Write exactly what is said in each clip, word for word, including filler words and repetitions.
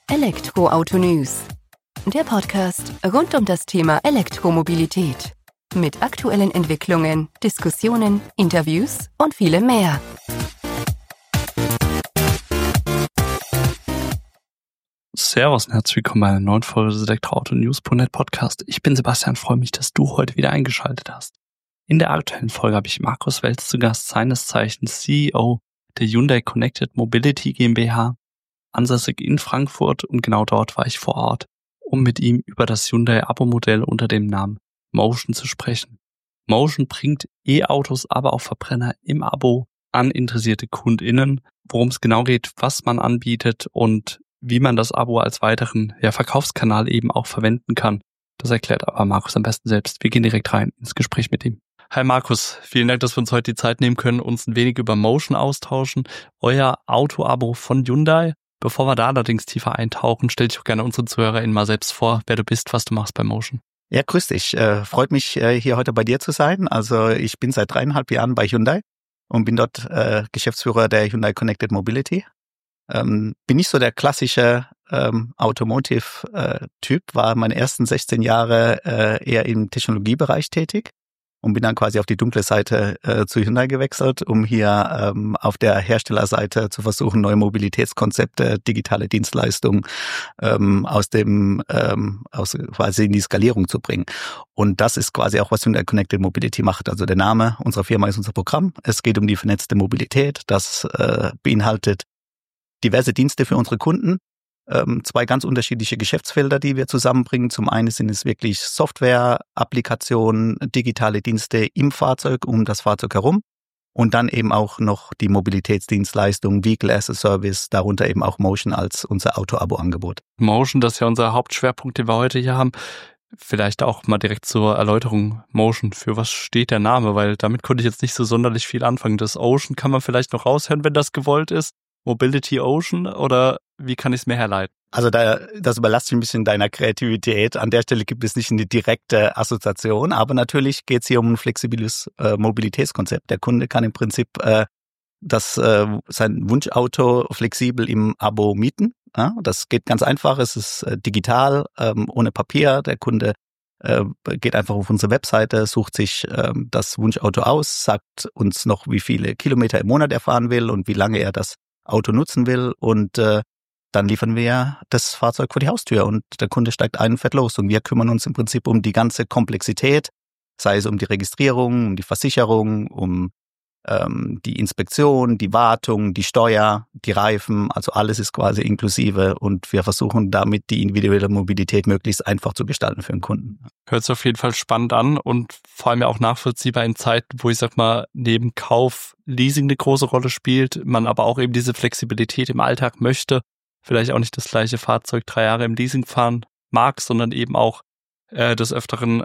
Elektroauto News, der Podcast rund um das Thema Elektromobilität. Mit aktuellen Entwicklungen, Diskussionen, Interviews und vielem mehr. Servus und herzlich willkommen bei einer neuen Folge des Elektroauto News Punkt net Podcast. Ich bin Sebastian, freue mich, dass du heute wieder eingeschaltet hast. In der aktuellen Folge habe ich Markus Welz zu Gast, seines Zeichens C E O der Hyundai Connected Mobility GmbH, ansässig in Frankfurt, und genau dort war ich vor Ort, um mit ihm über das Hyundai-Abo-Modell unter dem Namen Motion zu sprechen. Motion bringt E-Autos, aber auch Verbrenner im Abo an interessierte KundInnen, worum es genau geht, was man anbietet und wie man das Abo als weiteren ja, Verkaufskanal eben auch verwenden kann. Das erklärt aber Markus am besten selbst. Wir gehen direkt rein ins Gespräch mit ihm. Hi Markus, vielen Dank, dass wir uns heute die Zeit nehmen können, uns ein wenig über Motion austauschen. Euer Auto-Abo von Hyundai. Bevor wir da allerdings tiefer eintauchen, stell dich auch gerne unseren ZuhörerInnen mal selbst vor, wer du bist, was du machst bei Motion. Ja, grüß dich. Äh, freut mich, äh, hier heute bei dir zu sein. Also ich bin seit dreieinhalb Jahren bei Hyundai und bin dort äh, Geschäftsführer der Hyundai Connected Mobility. Ähm, bin nicht so der klassische ähm, Automotive-Typ, äh, war meine ersten sechzehn Jahre äh, eher im Technologiebereich tätig und bin dann quasi auf die dunkle Seite äh, zu Hyundai gewechselt, um hier ähm, auf der Herstellerseite zu versuchen, neue Mobilitätskonzepte, digitale Dienstleistungen ähm, aus dem ähm, aus quasi in die Skalierung zu bringen. Und das ist quasi auch, was Hyundai Connected Mobility macht. Also der Name unserer Firma ist unser Programm. Es geht um die vernetzte Mobilität. Das äh, beinhaltet diverse Dienste für unsere Kunden. Ähm, zwei ganz unterschiedliche Geschäftsfelder, die wir zusammenbringen. Zum einen sind es wirklich Software, Applikationen, digitale Dienste im Fahrzeug, um das Fahrzeug herum. Und dann eben auch noch die Mobilitätsdienstleistung, Vehicle as a Service, darunter eben auch Motion als unser Auto-Abo-Angebot. Motion, das ist ja unser Hauptschwerpunkt, den wir heute hier haben. Vielleicht auch mal direkt zur Erläuterung Motion. Für was steht der Name? Weil damit konnte ich jetzt nicht so sonderlich viel anfangen. Das Ocean kann man vielleicht noch raushören, wenn das gewollt ist. Mobility Ocean, oder wie kann ich es mir herleiten? Also da, das überlasse ich ein bisschen deiner Kreativität. An der Stelle gibt es nicht eine direkte Assoziation, aber natürlich geht es hier um ein flexibles äh, Mobilitätskonzept. Der Kunde kann im Prinzip äh, das äh, sein Wunschauto flexibel im Abo mieten. Ja? Das geht ganz einfach, es ist äh, digital, ähm, ohne Papier. Der Kunde äh, geht einfach auf unsere Webseite, sucht sich äh, das Wunschauto aus, sagt uns noch, wie viele Kilometer im Monat er fahren will und wie lange er das Auto nutzen will, und äh, dann liefern wir das Fahrzeug vor die Haustür und der Kunde steigt ein und fährt los. Und wir kümmern uns im Prinzip um die ganze Komplexität, sei es um die Registrierung, um die Versicherung, um ähm, die Inspektion, die Wartung, die Steuer, die Reifen, also alles ist quasi inklusive, und wir versuchen damit die individuelle Mobilität möglichst einfach zu gestalten für den Kunden. Hört sich auf jeden Fall spannend an und vor allem ja auch nachvollziehbar in Zeiten, wo ich sag mal, neben Kauf Leasing eine große Rolle spielt, man aber auch eben diese Flexibilität im Alltag möchte, vielleicht auch nicht das gleiche Fahrzeug drei Jahre im Leasing fahren mag, sondern eben auch äh, des Öfteren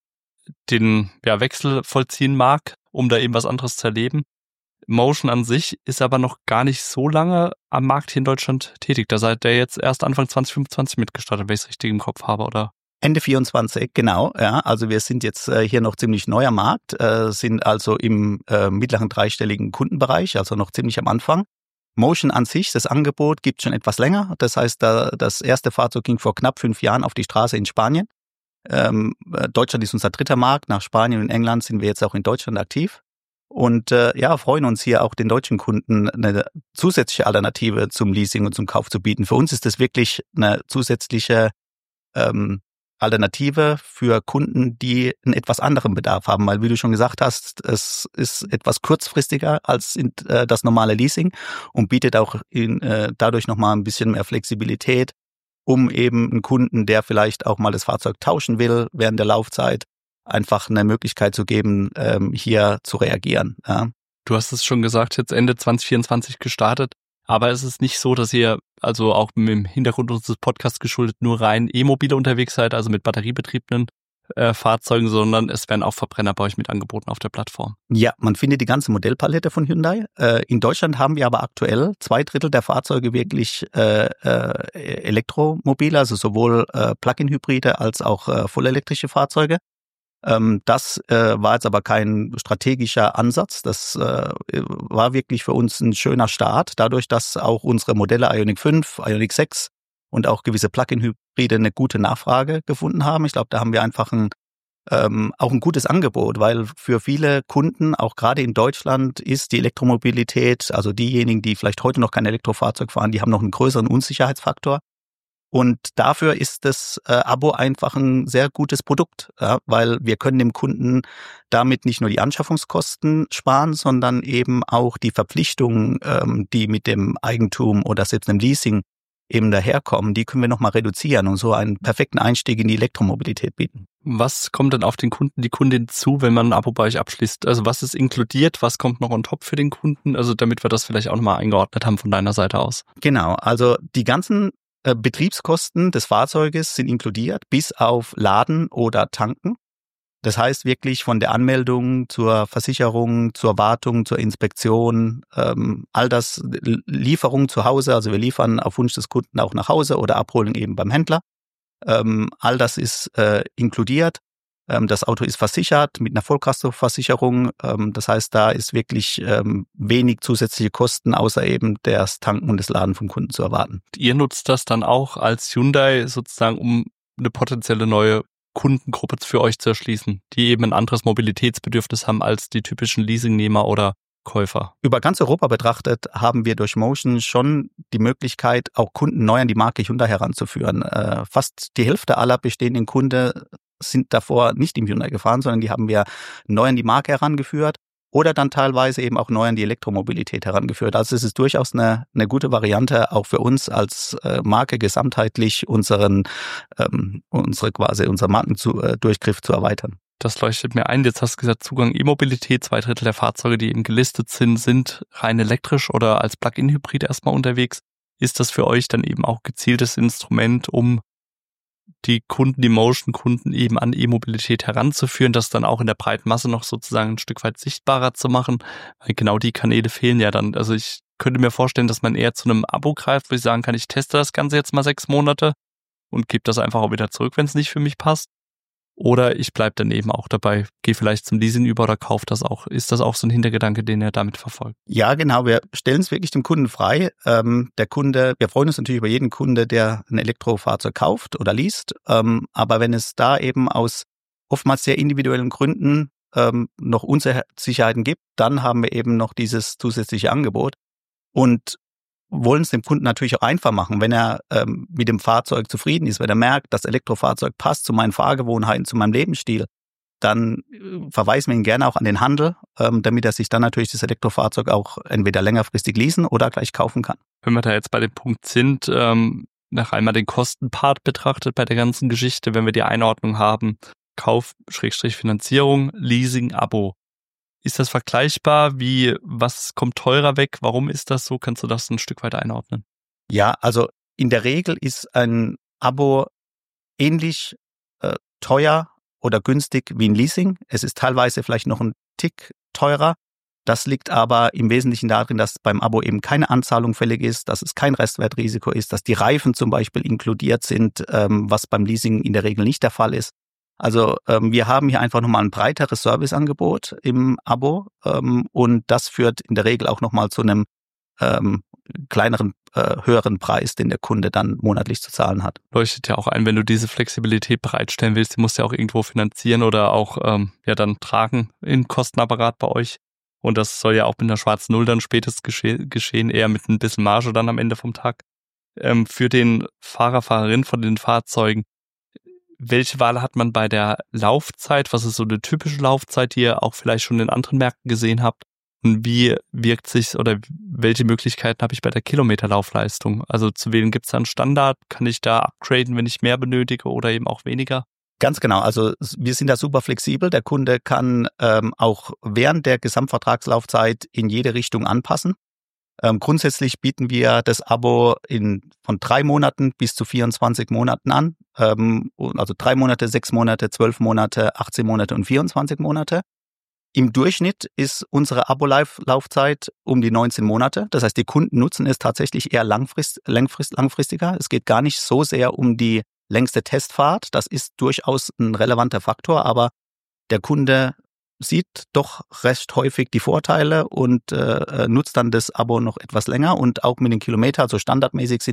den ja, Wechsel vollziehen mag, um da eben was anderes zu erleben. Motion an sich ist aber noch gar nicht so lange am Markt hier in Deutschland tätig. Da seid ihr jetzt erst Anfang zwanzig fünfundzwanzig mitgestartet, wenn ich es richtig im Kopf habe, oder? Ende vierundzwanzig, genau. Ja, also wir sind jetzt äh, hier noch ziemlich neu am Markt, äh, sind also im äh, mittleren dreistelligen Kundenbereich, also noch ziemlich am Anfang. Motion an sich, das Angebot, gibt schon etwas länger. Das heißt, da, das erste Fahrzeug ging vor knapp fünf Jahren auf die Straße in Spanien. Ähm, Deutschland ist unser dritter Markt. Nach Spanien und England sind wir jetzt auch in Deutschland aktiv. Und äh, ja, freuen uns hier auch den deutschen Kunden eine zusätzliche Alternative zum Leasing und zum Kauf zu bieten. Für uns ist das wirklich eine zusätzliche ähm, Alternative für Kunden, die einen etwas anderen Bedarf haben, weil, wie du schon gesagt hast, es ist etwas kurzfristiger als in, äh, das normale Leasing und bietet auch in, äh, dadurch nochmal ein bisschen mehr Flexibilität, um eben einen Kunden, der vielleicht auch mal das Fahrzeug tauschen will während der Laufzeit, einfach eine Möglichkeit zu geben, ähm, hier zu reagieren. Ja. Du hast es schon gesagt, jetzt Ende zwanzig vierundzwanzig gestartet. Aber es ist nicht so, dass ihr also auch mit dem Hintergrund unseres Podcasts geschuldet nur rein E-Mobile unterwegs seid, also mit batteriebetriebenen äh, Fahrzeugen, sondern es werden auch Verbrenner bei euch mit angeboten auf der Plattform. Ja, man findet die ganze Modellpalette von Hyundai. Äh, in Deutschland haben wir aber aktuell zwei Drittel der Fahrzeuge wirklich äh, äh, elektromobile, also sowohl äh, Plug-in-Hybride als auch äh, vollelektrische Fahrzeuge. Ähm, das äh, war jetzt aber kein strategischer Ansatz. Das äh, war wirklich für uns ein schöner Start, dadurch, dass auch unsere Modelle Ioniq fünf, Ioniq sechs und auch gewisse Plug-in-Hybride eine gute Nachfrage gefunden haben. Ich glaube, da haben wir einfach ein ähm, auch ein gutes Angebot, weil für viele Kunden, auch gerade in Deutschland, ist die Elektromobilität, also diejenigen, die vielleicht heute noch kein Elektrofahrzeug fahren, die haben noch einen größeren Unsicherheitsfaktor. Und dafür ist das äh, Abo einfach ein sehr gutes Produkt, ja, weil wir können dem Kunden damit nicht nur die Anschaffungskosten sparen, sondern eben auch die Verpflichtungen, ähm, die mit dem Eigentum oder selbst dem Leasing eben daherkommen, die können wir nochmal reduzieren und so einen perfekten Einstieg in die Elektromobilität bieten. Was kommt dann auf den Kunden, die Kundin zu, wenn man ein Abo bei euch abschließt? Also was ist inkludiert, was kommt noch on top für den Kunden? Also damit wir das vielleicht auch nochmal eingeordnet haben von deiner Seite aus. Genau, also die ganzen äh, Betriebskosten des Fahrzeuges sind inkludiert, bis auf Laden oder Tanken. Das heißt wirklich von der Anmeldung zur Versicherung, zur Wartung, zur Inspektion, ähm, all das, Lieferung zu Hause, also wir liefern auf Wunsch des Kunden auch nach Hause oder abholen eben beim Händler. Ähm, all das ist äh, inkludiert. Ähm, das Auto ist versichert mit einer Vollkaskoversicherung. Ähm, das heißt, da ist wirklich ähm, wenig zusätzliche Kosten, außer eben das Tanken und das Laden vom Kunden zu erwarten. Ihr nutzt das dann auch als Hyundai sozusagen, um eine potenzielle neue Kundengruppe für euch zu erschließen, die eben ein anderes Mobilitätsbedürfnis haben als die typischen Leasingnehmer oder Käufer. Über ganz Europa betrachtet haben wir durch Motion schon die Möglichkeit, auch Kunden neu an die Marke Hyundai heranzuführen. Äh, fast die Hälfte aller bestehenden Kunden sind davor nicht im Hyundai gefahren, sondern die haben wir neu an die Marke herangeführt oder dann teilweise eben auch neu an die Elektromobilität herangeführt. Also es ist durchaus eine, eine gute Variante, auch für uns als äh, Marke gesamtheitlich unseren, ähm, unsere quasi unser Markendurchgriff zu erweitern. Das leuchtet mir ein. Jetzt hast du gesagt, Zugang E-Mobilität, zwei Drittel der Fahrzeuge, die eben gelistet sind, sind rein elektrisch oder als Plug-in-Hybrid erstmal unterwegs. Ist das für euch dann eben auch gezieltes Instrument, um die Kunden, die Motion-Kunden eben an E-Mobilität heranzuführen, das dann auch in der breiten Masse noch sozusagen ein Stück weit sichtbarer zu machen? Weil genau die Kanäle fehlen ja dann. Also ich könnte mir vorstellen, dass man eher zu einem Abo greift, wo ich sagen kann, ich teste das Ganze jetzt mal sechs Monate und gebe das einfach auch wieder zurück, wenn es nicht für mich passt. Oder ich bleibe dann eben auch dabei, gehe vielleicht zum Leasing über oder kaufe das auch. Ist das auch so ein Hintergedanke, den ihr damit verfolgt? Ja, genau. Wir stellen es wirklich dem Kunden frei. Ähm, der Kunde, wir freuen uns natürlich über jeden Kunde, der ein Elektrofahrzeug kauft oder least. Ähm, aber wenn es da eben aus oftmals sehr individuellen Gründen ähm, noch Unsicherheiten gibt, dann haben wir eben noch dieses zusätzliche Angebot. Und wollen es dem Kunden natürlich auch einfach machen, wenn er ähm, mit dem Fahrzeug zufrieden ist, wenn er merkt, das Elektrofahrzeug passt zu meinen Fahrgewohnheiten, zu meinem Lebensstil, dann äh, verweisen wir ihn gerne auch an den Handel, ähm, damit er sich dann natürlich das Elektrofahrzeug auch entweder längerfristig leasen oder gleich kaufen kann. Wenn wir da jetzt bei dem Punkt sind, ähm, nach einmal den Kostenpart betrachtet bei der ganzen Geschichte, wenn wir die Einordnung haben, Kauf, Schrägstrich Finanzierung, Leasing, Abo. Ist das vergleichbar? Wie, was kommt teurer weg? Warum ist das so? Kannst du das ein Stück weit einordnen? Ja, also in der Regel ist ein Abo ähnlich äh, teuer oder günstig wie ein Leasing. Es ist teilweise vielleicht noch ein Tick teurer. Das liegt aber im Wesentlichen darin, dass beim Abo eben keine Anzahlung fällig ist, dass es kein Restwertrisiko ist, dass die Reifen zum Beispiel inkludiert sind, ähm, was beim Leasing in der Regel nicht der Fall ist. Also ähm, wir haben hier einfach nochmal ein breiteres Serviceangebot im Abo ähm, und das führt in der Regel auch nochmal zu einem ähm, kleineren, äh, höheren Preis, den der Kunde dann monatlich zu zahlen hat. Leuchtet ja auch ein, wenn du diese Flexibilität bereitstellen willst, die musst du ja auch irgendwo finanzieren oder auch ähm, ja dann tragen im Kostenapparat bei euch. Und das soll ja auch mit einer schwarzen Null dann spätestens gesche- geschehen, eher mit ein bisschen Marge dann am Ende vom Tag. Ähm, für den Fahrer, Fahrerin von den Fahrzeugen, welche Wahl hat man bei der Laufzeit? Was ist so eine typische Laufzeit, die ihr auch vielleicht schon in anderen Märkten gesehen habt? Und wie wirkt sich oder welche Möglichkeiten habe ich bei der Kilometerlaufleistung? Also zu wählen, gibt es da einen Standard? Kann ich da upgraden, wenn ich mehr benötige oder eben auch weniger? Ganz genau. Also wir sind da super flexibel. Der Kunde kann ähm, auch während der Gesamtvertragslaufzeit in jede Richtung anpassen. Ähm, grundsätzlich bieten wir das Abo in von drei Monaten bis zu vierundzwanzig Monaten an. Ähm, also drei Monate, sechs Monate, zwölf Monate, achtzehn Monate und vierundzwanzig Monate. Im Durchschnitt ist unsere Abo-Laufzeit um die neunzehn Monate. Das heißt, die Kunden nutzen es tatsächlich eher langfrist, langfrist, langfristiger. Es geht gar nicht so sehr um die längste Testfahrt. Das ist durchaus ein relevanter Faktor, aber der Kunde sieht doch recht häufig die Vorteile und äh, nutzt dann das Abo noch etwas länger und auch mit den Kilometern, also standardmäßig sind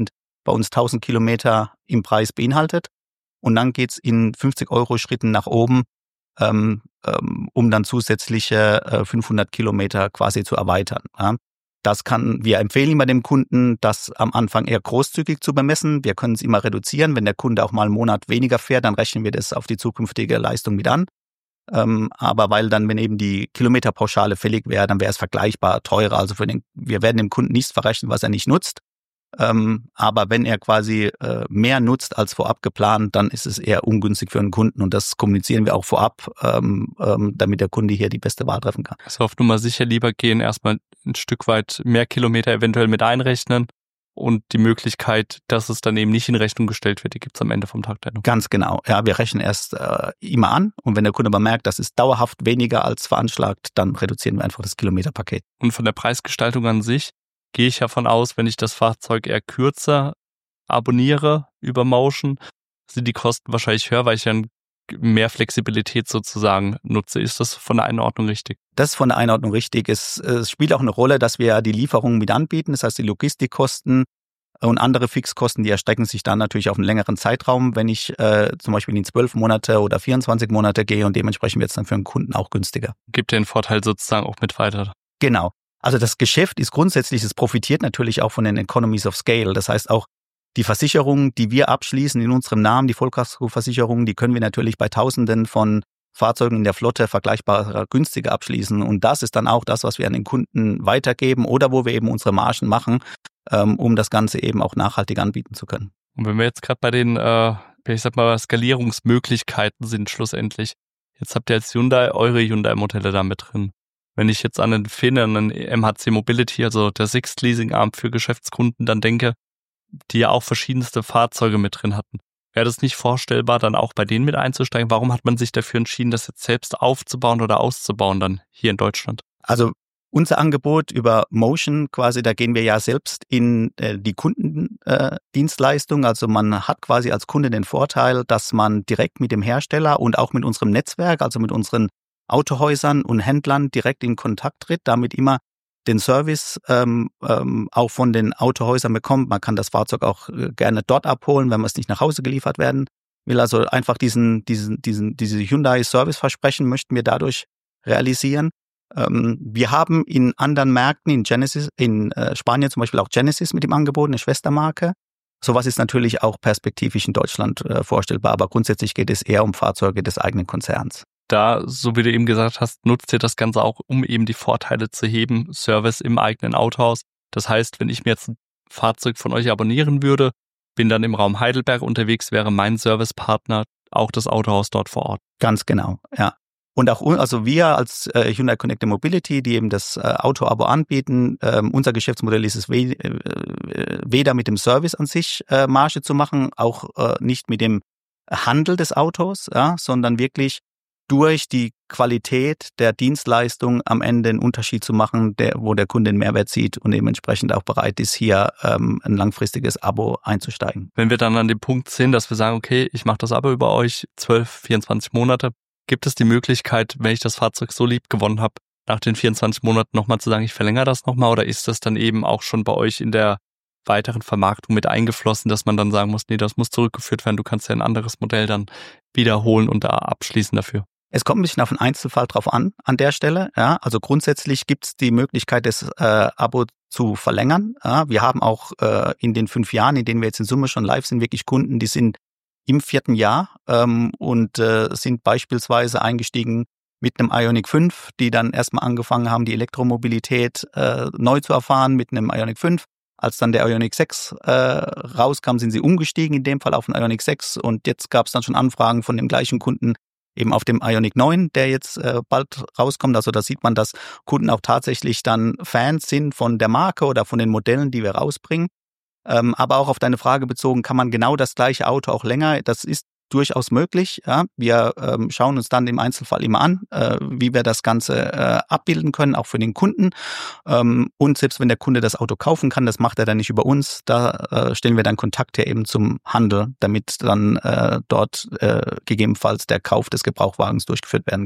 bei uns tausend Kilometer im Preis beinhaltet. Und dann geht's in fünfzig Euro Schritten nach oben, ähm, ähm, um dann zusätzliche äh, fünfhundert Kilometer quasi zu erweitern. Ja. Das kann, wir empfehlen immer dem Kunden, das am Anfang eher großzügig zu bemessen. Wir können es immer reduzieren. Wenn der Kunde auch mal einen Monat weniger fährt, dann rechnen wir das auf die zukünftige Leistung mit an. Ähm, aber weil dann, wenn eben die Kilometerpauschale fällig wäre, dann wäre es vergleichbar teurer. Also für den, wir werden dem Kunden nichts verrechnen, was er nicht nutzt. Ähm, aber wenn er quasi äh, mehr nutzt als vorab geplant, dann ist es eher ungünstig für den Kunden. Und das kommunizieren wir auch vorab, ähm, ähm, damit der Kunde hier die beste Wahl treffen kann. Also auf Nummer sicher lieber gehen, erstmal ein Stück weit mehr Kilometer eventuell mit einrechnen. Und die Möglichkeit, dass es dann eben nicht in Rechnung gestellt wird, die gibt es am Ende vom Tag der Nutzung. Ganz genau. Ja, wir rechnen erst äh, immer an. Und wenn der Kunde aber merkt, das ist dauerhaft weniger als veranschlagt, dann reduzieren wir einfach das Kilometerpaket. Und von der Preisgestaltung an sich gehe ich davon aus, wenn ich das Fahrzeug eher kürzer abonniere über Motion, sind die Kosten wahrscheinlich höher, weil ich dann mehr Flexibilität sozusagen nutze. Ist das von der Einordnung richtig? Das ist von der Einordnung richtig. Es, es spielt auch eine Rolle, dass wir die Lieferungen mit anbieten. Das heißt, die Logistikkosten und andere Fixkosten, die erstrecken sich dann natürlich auf einen längeren Zeitraum, wenn ich äh, zum Beispiel in zwölf Monate oder vierundzwanzig Monate gehe, und dementsprechend wird es dann für den Kunden auch günstiger. Gibt den Vorteil sozusagen auch mit weiter. Genau. Also das Geschäft ist grundsätzlich, es profitiert natürlich auch von den Economies of Scale. Das heißt auch, die Versicherungen, die wir abschließen in unserem Namen, die Vollkaskoversicherungen, die können wir natürlich bei Tausenden von Fahrzeugen in der Flotte vergleichbarer günstiger abschließen. Und das ist dann auch das, was wir an den Kunden weitergeben oder wo wir eben unsere Margen machen, ähm, um das Ganze eben auch nachhaltig anbieten zu können. Und wenn wir jetzt gerade bei den, äh, ich sag mal, Skalierungsmöglichkeiten sind schlussendlich, jetzt habt ihr als Hyundai eure Hyundai-Modelle da mit drin. Wenn ich jetzt an den F I N, an den M H C Mobility, also der Sixt Leasing-Arm für Geschäftskunden, dann denke, die ja auch verschiedenste Fahrzeuge mit drin hatten. Wäre das nicht vorstellbar, dann auch bei denen mit einzusteigen? Warum hat man sich dafür entschieden, das jetzt selbst aufzubauen oder auszubauen dann hier in Deutschland? Also unser Angebot über Motion quasi, da gehen wir ja selbst in äh, die Kundendienstleistung. Äh, also man hat quasi als Kunde den Vorteil, dass man direkt mit dem Hersteller und auch mit unserem Netzwerk, also mit unseren Autohäusern und Händlern direkt in Kontakt tritt, damit immer den Service ähm, ähm, auch von den Autohäusern bekommt. Man kann das Fahrzeug auch äh, gerne dort abholen, wenn man es nicht nach Hause geliefert werden will. Also einfach diesen, diesen, diesen, diese Hyundai-Service-Versprechen möchten wir dadurch realisieren. Ähm, wir haben in anderen Märkten, in Genesis, in äh, Spanien zum Beispiel auch Genesis mit dem Angebot, eine Schwestermarke. Sowas ist natürlich auch perspektivisch in Deutschland äh, vorstellbar, aber grundsätzlich geht es eher um Fahrzeuge des eigenen Konzerns. Da, so wie du eben gesagt hast, nutzt ihr das Ganze auch, um eben die Vorteile zu heben, Service im eigenen Autohaus. Das heißt, wenn ich mir jetzt ein Fahrzeug von euch abonnieren würde, bin dann im Raum Heidelberg unterwegs, wäre mein Servicepartner auch das Autohaus dort vor Ort. Ganz genau, ja. Und auch also wir als äh, Hyundai Connected Mobility, die eben das äh, Auto-Abo anbieten, äh, unser Geschäftsmodell ist es we- äh, weder mit dem Service an sich äh, Marge zu machen, auch äh, nicht mit dem Handel des Autos, ja, sondern wirklich durch die Qualität der Dienstleistung am Ende einen Unterschied zu machen, der, wo der Kunde einen Mehrwert sieht und dementsprechend auch bereit ist, hier ähm, ein langfristiges Abo einzusteigen. Wenn wir dann an dem Punkt sind, dass wir sagen, okay, ich mache das Abo über euch zwölf, vierundzwanzig Monate, gibt es die Möglichkeit, wenn ich das Fahrzeug so lieb gewonnen habe, nach den vierundzwanzig Monaten nochmal zu sagen, ich verlängere das nochmal, oder ist das dann eben auch schon bei euch in der weiteren Vermarktung mit eingeflossen, dass man dann sagen muss, nee, das muss zurückgeführt werden, du kannst ja ein anderes Modell dann wiederholen und da abschließen dafür? Es kommt ein bisschen auf den Einzelfall drauf an, an der Stelle. Ja, also grundsätzlich gibt es die Möglichkeit, das äh, Abo zu verlängern. Ja, wir haben auch äh, in den fünf Jahren, in denen wir jetzt in Summe schon live sind, wirklich Kunden, die sind im vierten Jahr ähm, und äh, sind beispielsweise eingestiegen mit einem Ioniq fünf, die dann erstmal angefangen haben, die Elektromobilität äh, neu zu erfahren mit einem Ioniq fünf. Als dann der Ioniq sechs äh, rauskam, sind sie umgestiegen, in dem Fall auf den Ioniq sechs. Und jetzt gab es dann schon Anfragen von dem gleichen Kunden, eben auf dem Ioniq neun, der jetzt äh, bald rauskommt. Also da sieht man, dass Kunden auch tatsächlich dann Fans sind von der Marke oder von den Modellen, die wir rausbringen. Ähm, aber auch auf deine Frage bezogen, kann man genau das gleiche Auto auch länger? Das ist durchaus möglich. Ja. Wir ähm, schauen uns dann im Einzelfall immer an, äh, wie wir das Ganze äh, abbilden können, auch für den Kunden. Ähm, und selbst wenn der Kunde das Auto kaufen kann, das macht er dann nicht über uns. Da äh, stellen wir dann Kontakt her eben zum Handel, damit dann äh, dort äh, gegebenenfalls der Kauf des Gebrauchtwagens durchgeführt werden kann.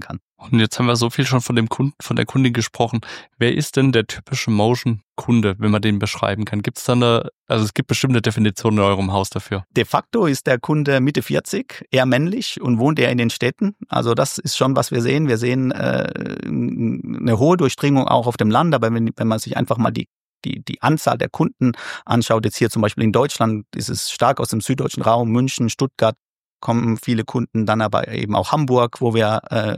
Und jetzt haben wir so viel schon von dem Kunden, von der Kundin gesprochen. Wer ist denn der typische Motion-Kunde, wenn man den beschreiben kann? Gibt es da eine, also es gibt bestimmte Definitionen in eurem Haus dafür? De facto ist der Kunde Mitte vierzig, eher männlich und wohnt eher in den Städten. Also das ist schon, was wir sehen. Wir sehen äh, eine hohe Durchdringung auch auf dem Land, aber wenn, wenn man sich einfach mal die Die, die Anzahl der Kunden anschaut, jetzt hier zum Beispiel in Deutschland, ist es stark aus dem süddeutschen Raum, München, Stuttgart kommen viele Kunden, dann aber eben auch Hamburg, wo wir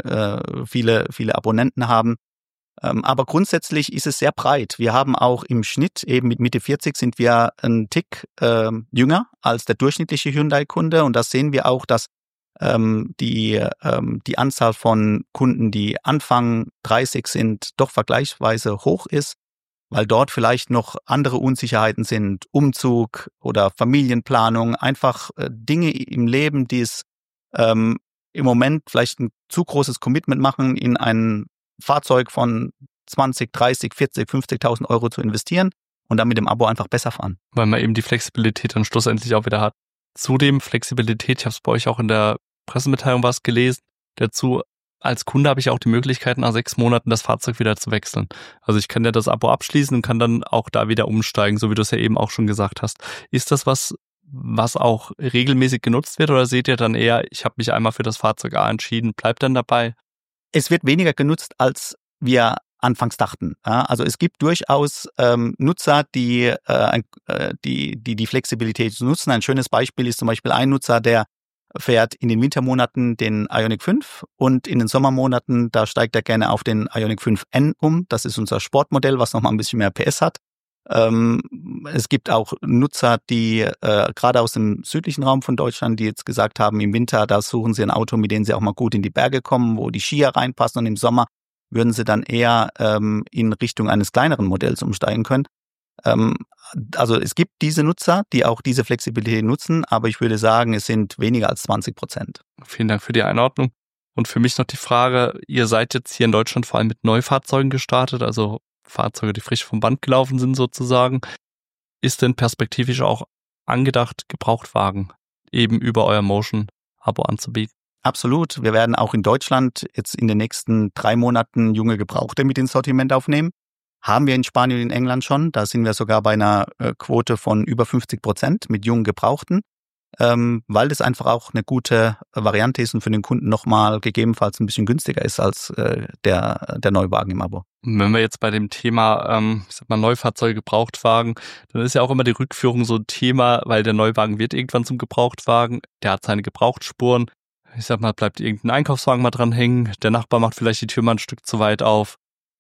äh, viele, viele Abonnenten haben. Ähm, aber grundsätzlich ist es sehr breit. Wir haben auch im Schnitt, eben mit Mitte vierzig sind wir ein Tick äh, jünger als der durchschnittliche Hyundai-Kunde und das sehen wir auch, dass ähm, die, ähm, die Anzahl von Kunden, die Anfang dreißig sind, doch vergleichsweise hoch ist, weil dort vielleicht noch andere Unsicherheiten sind, Umzug oder Familienplanung, einfach äh, Dinge im Leben, die es ähm, im Moment vielleicht ein zu großes Commitment machen, in ein Fahrzeug von zwanzig, dreißig, vierzig, fünfzigtausend Euro zu investieren und dann mit dem Abo einfach besser fahren. Weil man eben die Flexibilität dann schlussendlich auch wieder hat. Zudem Flexibilität, ich habe es bei euch auch in der Pressemitteilung was gelesen, dazu als Kunde habe ich auch die Möglichkeit, nach sechs Monaten das Fahrzeug wieder zu wechseln. Also ich kann ja das Abo abschließen und kann dann auch da wieder umsteigen, so wie du es ja eben auch schon gesagt hast. Ist das was, was auch regelmäßig genutzt wird oder seht ihr dann eher, ich habe mich einmal für das Fahrzeug A entschieden, bleibt dann dabei? Es wird weniger genutzt, als wir anfangs dachten. Ja, also es gibt durchaus ähm, Nutzer, die, äh, die, die die Flexibilität nutzen. Ein schönes Beispiel ist zum Beispiel ein Nutzer, der fährt in den Wintermonaten den Ioniq fünf und in den Sommermonaten, da steigt er gerne auf den Ioniq fünf N um. Das ist unser Sportmodell, was nochmal ein bisschen mehr P S hat. Ähm, es gibt auch Nutzer, die äh, gerade aus dem südlichen Raum von Deutschland, die jetzt gesagt haben, im Winter, da suchen sie ein Auto, mit dem sie auch mal gut in die Berge kommen, wo die Skier reinpassen und im Sommer würden sie dann eher ähm, in Richtung eines kleineren Modells umsteigen können. Ähm, also es gibt diese Nutzer, die auch diese Flexibilität nutzen, aber ich würde sagen, es sind weniger als zwanzig Prozent. Vielen Dank für die Einordnung. Und für mich noch die Frage, ihr seid jetzt hier in Deutschland vor allem mit Neufahrzeugen gestartet, also Fahrzeuge, die frisch vom Band gelaufen sind sozusagen. Ist denn perspektivisch auch angedacht, Gebrauchtwagen eben über euer Motion-Abo anzubieten? Absolut. Wir werden auch in Deutschland jetzt in den nächsten drei Monaten junge Gebrauchte mit ins Sortiment aufnehmen. Haben wir in Spanien und in England schon. Da sind wir sogar bei einer Quote von über fünfzig Prozent mit jungen Gebrauchten, ähm, weil das einfach auch eine gute Variante ist und für den Kunden nochmal gegebenenfalls ein bisschen günstiger ist als äh, der, der Neuwagen im Abo. Wenn wir jetzt bei dem Thema, ähm, ich sag mal, Neufahrzeuge, Gebrauchtwagen, dann ist ja auch immer die Rückführung so ein Thema, weil der Neuwagen wird irgendwann zum Gebrauchtwagen, der hat seine Gebrauchtspuren. Ich sag mal, bleibt irgendein Einkaufswagen mal dran hängen, der Nachbar macht vielleicht die Tür mal ein Stück zu weit auf.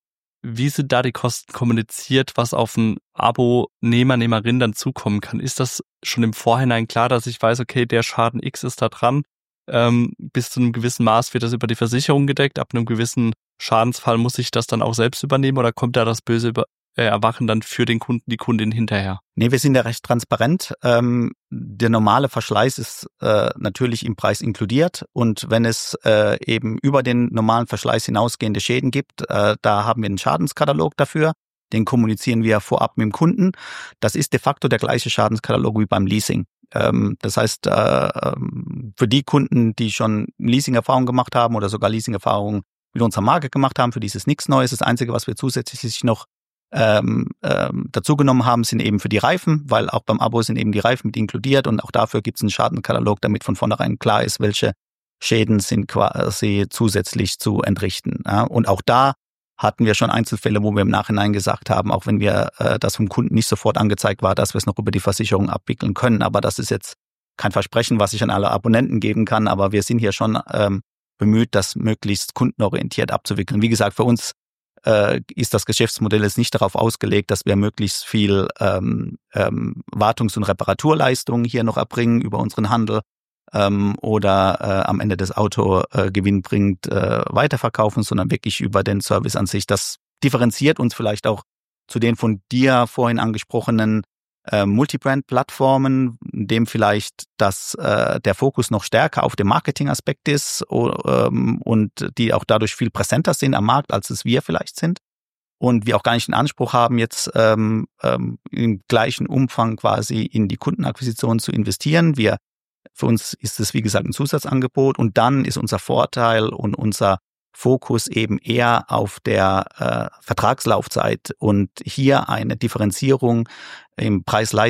Wie sind da die Kosten kommuniziert, was auf einen Abonehmer, Nehmerin dann zukommen kann? Ist das schon im Vorhinein klar, dass ich weiß, okay, der Schaden X ist da dran? Ähm, bis zu einem gewissen Maß wird das über die Versicherung gedeckt. Ab einem gewissen Schadensfall muss ich das dann auch selbst übernehmen oder kommt da das böse über- äh, Erwachen dann für den Kunden, die Kundin hinterher? Nee, wir sind ja recht transparent. Ähm, der normale Verschleiß ist äh, natürlich im Preis inkludiert und wenn es äh, eben über den normalen Verschleiß hinausgehende Schäden gibt, äh, da haben wir einen Schadenskatalog dafür. Den kommunizieren wir vorab mit dem Kunden. Das ist de facto der gleiche Schadenskatalog wie beim Leasing. Ähm, das heißt, äh, für die Kunden, die schon Leasing-Erfahrung gemacht haben oder sogar Leasing-Erfahrungen mit unserer Marke gemacht haben, für die ist es nichts Neues. Das Einzige, was wir zusätzlich noch ähm, ähm, dazu genommen haben, sind eben für die Reifen, weil auch beim Abo sind eben die Reifen mit inkludiert und auch dafür gibt es einen Schadenskatalog, damit von vornherein klar ist, welche Schäden sind quasi zusätzlich zu entrichten. Ja? Und auch da hatten wir schon Einzelfälle, wo wir im Nachhinein gesagt haben, auch wenn wir äh, das vom Kunden nicht sofort angezeigt war, dass wir es noch über die Versicherung abwickeln können. Aber das ist jetzt kein Versprechen, was ich an alle Abonnenten geben kann, aber wir sind hier schon ähm, bemüht, das möglichst kundenorientiert abzuwickeln. Wie gesagt, für uns äh, ist das Geschäftsmodell jetzt nicht darauf ausgelegt, dass wir möglichst viel ähm, ähm, Wartungs- und Reparaturleistungen hier noch erbringen über unseren Handel ähm, oder äh, am Ende das Auto äh, gewinnbringend äh, weiterverkaufen, sondern wirklich über den Service an sich. Das differenziert uns vielleicht auch zu den von dir vorhin angesprochenen äh, Multibrand-Plattformen, in dem vielleicht das, äh, der Fokus noch stärker auf dem Marketing-Aspekt ist o, ähm, und die auch dadurch viel präsenter sind am Markt, als es wir vielleicht sind. Und wir auch gar nicht den Anspruch haben, jetzt ähm, ähm, im gleichen Umfang quasi in die Kundenakquisition zu investieren. Wir, für uns ist es, wie gesagt, ein Zusatzangebot und dann ist unser Vorteil und unser Fokus eben eher auf der äh, Vertragslaufzeit und hier eine Differenzierung im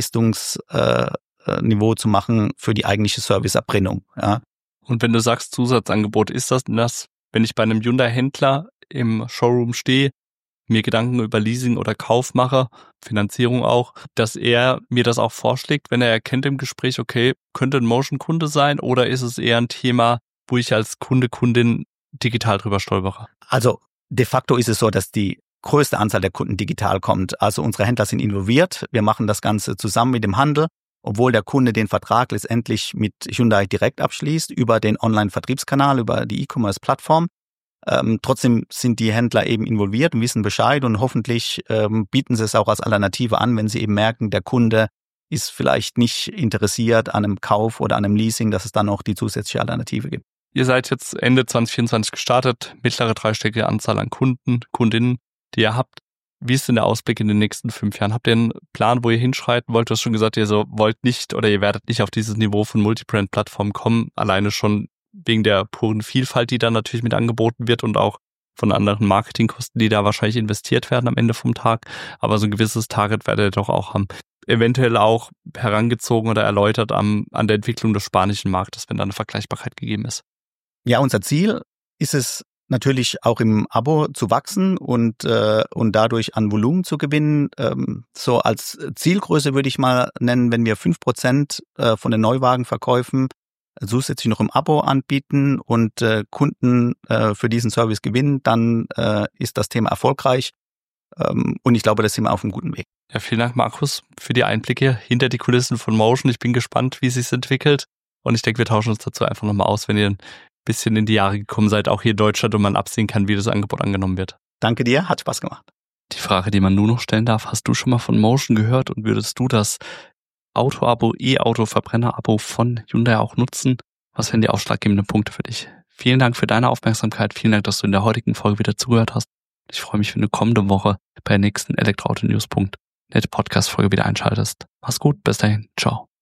Preis-Leistungs-Niveau äh, zu machen für die eigentliche Serviceerbringung. Ja. Und wenn du sagst Zusatzangebot, ist das das, wenn ich bei einem Hyundai-Händler im Showroom stehe, mir Gedanken über Leasing oder Kauf mache, Finanzierung auch, dass er mir das auch vorschlägt, wenn er erkennt im Gespräch, okay, könnte ein Motion-Kunde sein, oder ist es eher ein Thema, wo ich als Kunde, Kundin digital drüber stolpere? Also de facto ist es so, dass die größte Anzahl der Kunden digital kommt. Also unsere Händler sind involviert. Wir machen das Ganze zusammen mit dem Handel, obwohl der Kunde den Vertrag letztendlich mit Hyundai direkt abschließt, über den Online-Vertriebskanal, über die E-Commerce-Plattform. Ähm, trotzdem sind die Händler eben involviert und wissen Bescheid und hoffentlich ähm, bieten sie es auch als Alternative an, wenn sie eben merken, der Kunde ist vielleicht nicht interessiert an einem Kauf oder an einem Leasing, dass es dann auch die zusätzliche Alternative gibt. Ihr seid jetzt Ende zwanzig vierundzwanzig gestartet, mittlere dreistellige Anzahl an Kunden, Kundinnen, die ihr habt. Wie ist denn der Ausblick in den nächsten fünf Jahren? Habt ihr einen Plan, wo ihr hinschreiten wollt? Du hast schon gesagt, ihr so wollt nicht oder ihr werdet nicht auf dieses Niveau von Multibrand-Plattformen kommen, alleine schon wegen der puren Vielfalt, die da natürlich mit angeboten wird und auch von anderen Marketingkosten, die da wahrscheinlich investiert werden am Ende vom Tag. Aber so ein gewisses Target werdet ihr doch auch haben. Eventuell auch herangezogen oder erläutert am, an der Entwicklung des spanischen Marktes, wenn da eine Vergleichbarkeit gegeben ist. Ja, unser Ziel ist es natürlich auch im Abo zu wachsen und äh, und dadurch an Volumen zu gewinnen. Ähm, so als Zielgröße würde ich mal nennen, wenn wir fünf Prozent äh, von den Neuwagenverkäufen zusätzlich noch im Abo anbieten und äh, Kunden äh, für diesen Service gewinnen, dann äh, ist das Thema erfolgreich. Ähm, und ich glaube, da sind wir auf einem guten Weg. Ja, vielen Dank, Markus, für die Einblicke hinter die Kulissen von Motion. Ich bin gespannt, wie es sich entwickelt. Und ich denke, wir tauschen uns dazu einfach nochmal aus, wenn ihr ein bisschen in die Jahre gekommen seid, auch hier in Deutschland, und man absehen kann, wie das Angebot angenommen wird. Danke dir, hat Spaß gemacht. Die Frage, die man nur noch stellen darf, hast du schon mal von Motion gehört und würdest du das Auto-Abo, E-Auto-Verbrenner-Abo von Hyundai auch nutzen? Was wären die ausschlaggebenden Punkte für dich? Vielen Dank für deine Aufmerksamkeit. Vielen Dank, dass du in der heutigen Folge wieder zugehört hast. Ich freue mich, wenn du kommende Woche bei der nächsten Elektroauto News Punkt net Podcast-Folge wieder einschaltest. Mach's gut, bis dahin, ciao.